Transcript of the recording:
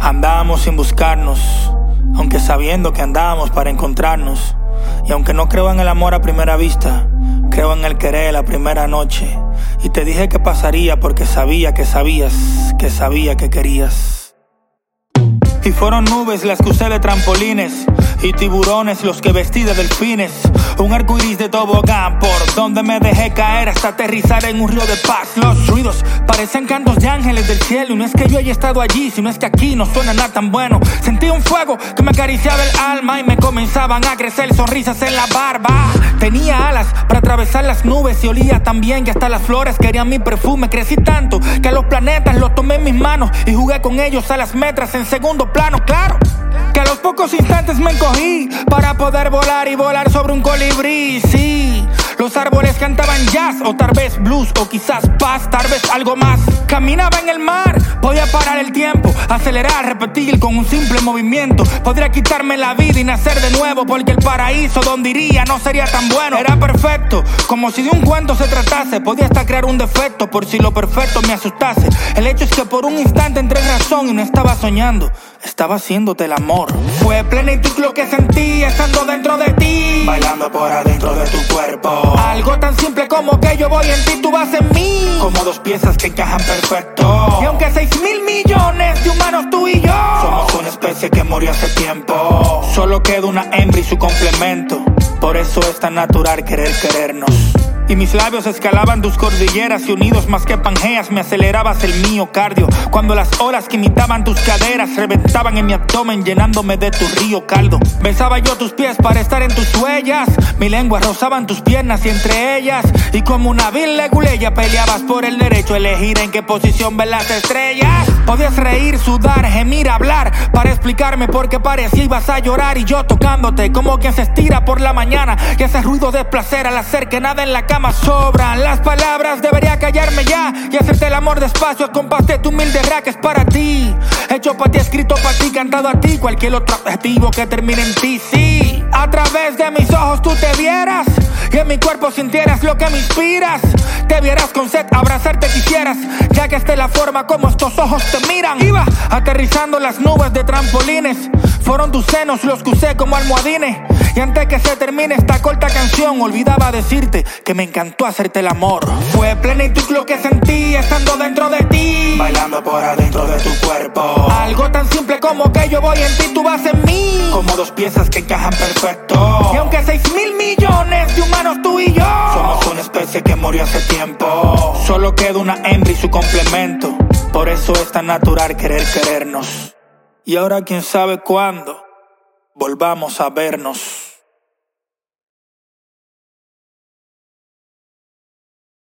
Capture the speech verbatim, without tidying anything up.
Andábamos sin buscarnos, aunque sabiendo que andábamos para encontrarnos. Y aunque no creo en el amor a primera vista, creo en el querer la primera noche. Y te dije que pasaría porque sabía que sabías, que sabía que querías. Y fueron nubes las que usé de trampolines, y tiburones los que vestí de delfines. Un arcoiris de tobogán por donde me dejé caer hasta aterrizar en un río de paz. Los ruidos parecen cantos de ángeles del cielo. Y no es que yo haya estado allí, sino es que aquí no suena nada tan bueno. Sentí un fuego que me acariciaba el alma y me comenzaban a crecer sonrisas en la barba. Tenía alas para atravesar las nubes y olía tan bien que hasta las flores querían mi perfume. Crecí tanto que a los planetas los tomé en mis manos y jugué con ellos a las metras en segundo plano. Claro que a los pocos instantes me encogí para poder volar y volar sobre un colibrí. Sí, los árboles cantaban jazz o tal vez blues o quizás paz, tal vez algo más. Caminaba en el mar, podía parar el tiempo, acelerar, repetir con un simple movimiento. Podría quitarme la vida y nacer de nuevo porque el paraíso donde iría no sería tan bueno. Era perfecto, como si de un cuento se tratase. Podía hasta crear un defecto por si lo perfecto me asustase. El hecho es que por un instante entré en razón y no estaba soñando, estaba haciéndote el amor. Fue plenitud lo que sentí estando dentro de ti, bailando por adentro de tu cuerpo. Algo tan simple como que yo voy en ti, tú vas en mí, como dos piezas que encajan perfecto. Y aunque seis mil millones de humanos tú y yo somos una especie que murió hace tiempo, solo queda una hembra y su complemento. Por eso es tan natural querer querernos. Y mis labios escalaban tus cordilleras y unidos más que Pangeas me acelerabas el miocardio. Cuando las olas que imitaban tus caderas reventaban en mi abdomen llenándome de tu río caldo. Besaba yo tus pies para estar en tus huellas, mi lengua rozaban tus piernas y entre ellas, y como una vil leguleya peleabas por el derecho a elegir en qué posición ver las estrellas. Podías reír, sudar, gemir, hablar para explicarme por qué parecía ibas a llorar. Y yo tocándote como quien se estira por la mañana y hace ruido de placer al hacer que nada en la cama sobran las palabras, debería callarme ya y hacerte el amor despacio al compás de tu humilde rap que es para ti, hecho para ti, escrito para ti, cantado a ti, cualquier otro adjetivo que termine en ti. Sí, a través de mis ojos tú te vieras y en mi cuerpo sintieras lo que me inspiras. Te vieras con sed, abrazarte quisieras, ya que esta es la forma como estos ojos te miran. Iba aterrizando las nubes de trampolines, fueron tus senos los que usé como almohadines. Y antes que se termine esta corta canción, olvidaba decirte que me encantó hacerte el amor. Fue plenitud lo que sentí estando dentro de ti, bailando por adentro de tu cuerpo. Algo tan simple como que yo voy en ti, tú vas en mí, como dos piezas que encajan perfecto. Y aunque seis mil millones de humanos tú y yo somos una especie que murió hace tiempo, solo queda una hembra y su complemento. Por eso es tan natural querer querernos. Y ahora quién sabe cuándo volvamos a vernos.